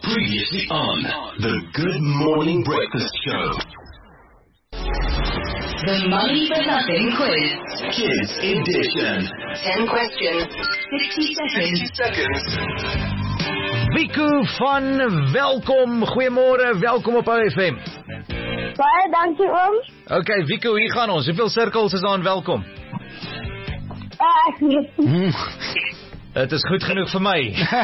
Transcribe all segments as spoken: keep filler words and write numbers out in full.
Previously on the Good Morning Breakfast Show. The Money for Nothing Quiz. Kids Edition. ten questions, sixty seconds. seconds. Wiku van welkom, goeiemôre, welkom op O F M. Baie dankie oom. Ok, Wiku, hier gaan ons. Hoeveel cirkels is daar aan welkom? Ah, ek weet nie. Het is goed genoeg vir my.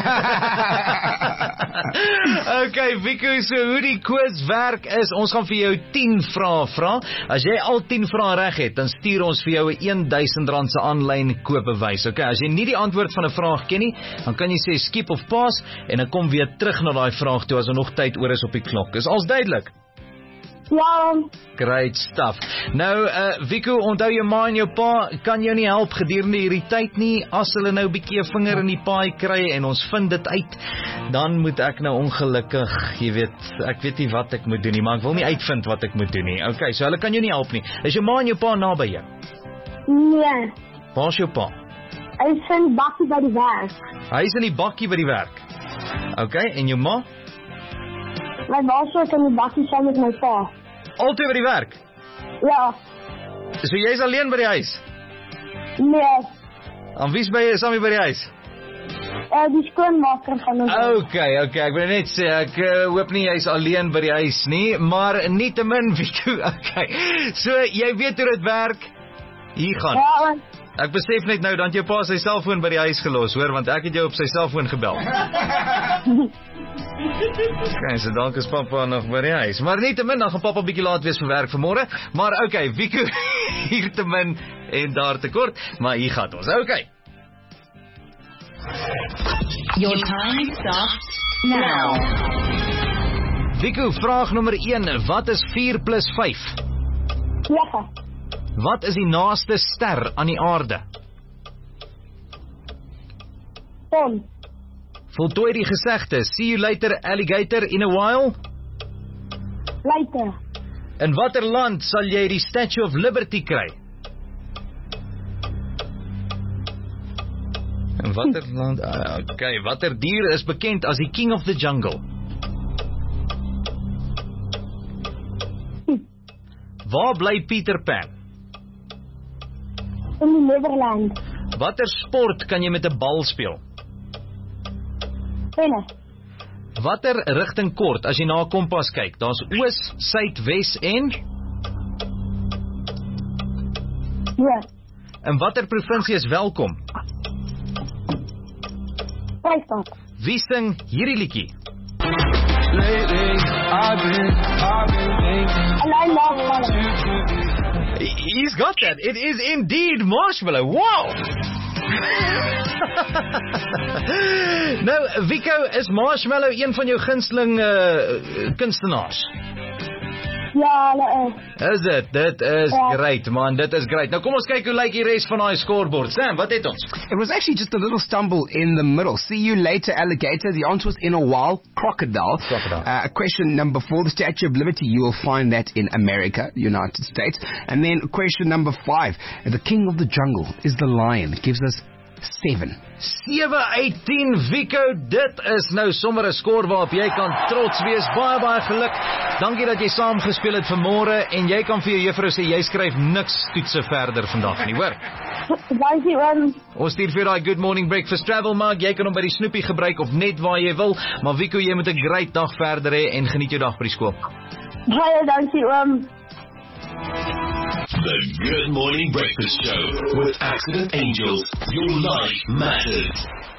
Ok, Wiku, so hoe die quiz werk is, ons gaan vir jou tien vrae vra. As jy al tien vrae reg het, dan stuur ons vir jou 'n duisend rand se aanlyn koopbewys. Ok, as jy nie die antwoord van 'n vraag ken nie, dan kan jy sê skip of pass en dan kom weer terug na daai vraag toe as er nog tyd oor is op die klok. Is alles duidelik? Ja, Great stuff. Nou, uh, Wiku, onthou jou ma en jou pa kan jou nie help gedurende hierdie tyd nie. As hulle nou 'n bietjie 'n vinger in die paai kry en ons vind dit uit, dan moet ek nou ongelukkig, jy weet, ek weet nie wat ek moet doen nie, maar ek wil nie uitvind wat ek moet doen nie. Okay, so hulle kan jou nie help nie. Is jou ma en jou pa naby jou? nee. Waar is jou pa? Hy is in bakkie by die werk. Hy is in die bakkie by die werk. Okay, en jou ma? My ma is in die bakkie saam met my pa. Altyd by die werk? Ja, So jy is alleen by die huis? nee. En wie's by jy saam by die huis? Uh, die skoonmaker van ons. Okay, okay, ek wil net sê, ek uh, hoop nie jy's alleen by die huis nie, maar nietemin, Wiku, okay. So, jy weet hoe dit werk, hier gaan. Ja, oom. Ek besef net nou, dat jou pa sy selfoon by die huis gelos, hoor, want ek het jou op sy selfoon gebel. Okay, so dalk is papa nog by die huis, maar nietemin, dan gaan papa bietjie laat wees vir werk vanmôre, maar okay, Wiku, hier te min en daar te kort, maar hier gaat ons, okay. Your time starts now. Wiku, vraag nommer een, wat is vier plus vyf? nege. Wat is die naaste ster aan die aarde? Son. Voltooi die gesegde, see you later alligator in a while? Leiter. In watter land sal jy die Statue of Liberty kry? In watter land? Uh, okay, watter dier is bekend as die King of the Jungle? Waar bly Peter Pan? In die Nederland. Watter sport kan jy met 'n bal speel? Tennis. Watter rigting kort as jy na 'n kompas kyk? Daar's oos, suid, wes en Ja. in watter provinsie is welkom? Vrystaat. Wie sing hierdie liedjie? Alleen Marshmallow. He's got that. It is indeed Marshmallow. Wow! Nou, Wiku, is Marshmallow een van jou gunsteling uh, kunstenaars? Ja, hulle is. Is dit? Dit is Ja. great, man. Dit is great. Nou kom ons kyk hoe lyk die res van daai scoreboard. Sam, wat het ons? It was actually just a little stumble in the middle. See you later, alligator. The answer was in a while, crocodile. Crocodile. Uh, question number four, the Statue of Liberty. You will find that in America, United States. And then question number five, the king of the jungle is the lion. It gives us seven. sewe uit tien, Wiku, dit is nou sommer 'n skoor waarop jy kan trots wees. Baie, baie geluk. Dankie dat jy saam gespeel het vanmôre en jy kan vir jou juffrou sê, jy skryf niks toetse verder vandag nie, hoor? Dankie oom. Ons stuur vir daai Good Morning Breakfast travel mug. Jy kan hom by die snoepie gebruik of net waar jy wil. Maar Wiku, jy moet 'n great dag verder hê en geniet jou dag by die skool. Baie dankie oom. The Good Morning Breakfast Show with Accident Angels. Your life matters.